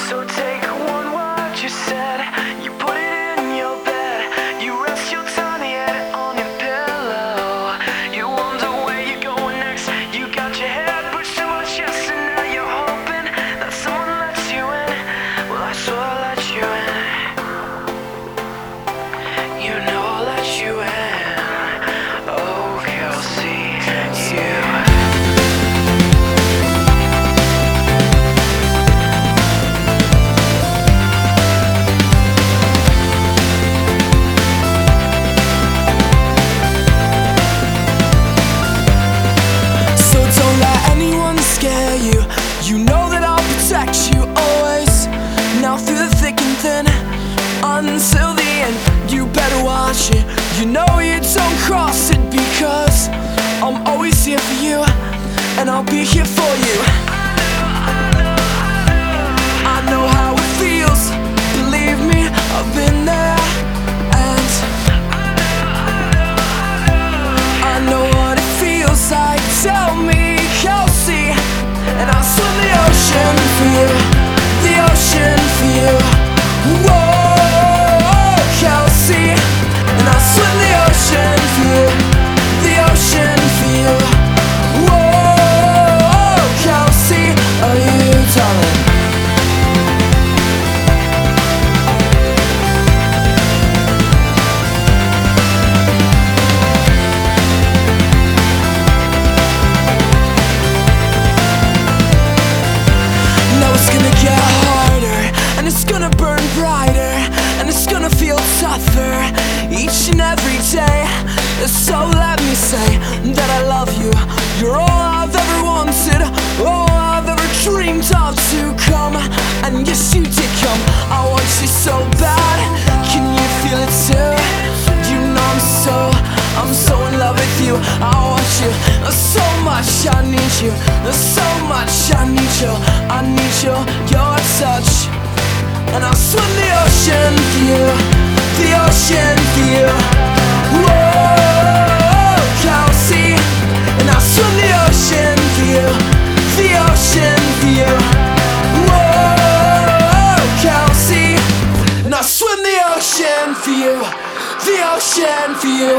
So take one word you said, you put it in your bed, you rest your tiny head on your pillow. You wonder where you're going next, you got your head pushed to my chest, and now you're hoping that someone lets you in. Well, I swear I'll let you in. You know I'll let you in. Oh, Kelsey, you. You know that I'll protect you always. Now through the thick and thin, until the end, you better watch it. You know you don't cross it, because I'm always here for you, and I'll be here for you. I know how it feels, believe me, I've been there. And I know what it feels like, tell me, Kelsey. And I'll swim the ocean for you, the ocean for you. Whoa, Kelsey. And I'll swim the ocean for you, the ocean for you. Whoa, Kelsey, are you darling? It's gonna get harder, and it's gonna burn brighter, and it's gonna feel tougher each and every day. So let me say that I love you. You're all I've ever wanted, all I've ever dreamed of to come. And yes, you did come. I want you so bad. Can you feel it too? You know I'm so in love with you. I want you so much, I need you so much, I need your touch. And I'll swim the ocean for you, the ocean for you. Whoa, Kelsey. And I'll swim the ocean for you, the ocean for you. Whoa, Kelsey. And I'll swim the ocean for you, the ocean for you.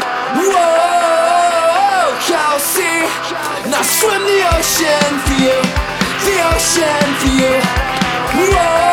Whoa, Kelsey. And I'll swim the ocean for you, the ocean for you. Whoa.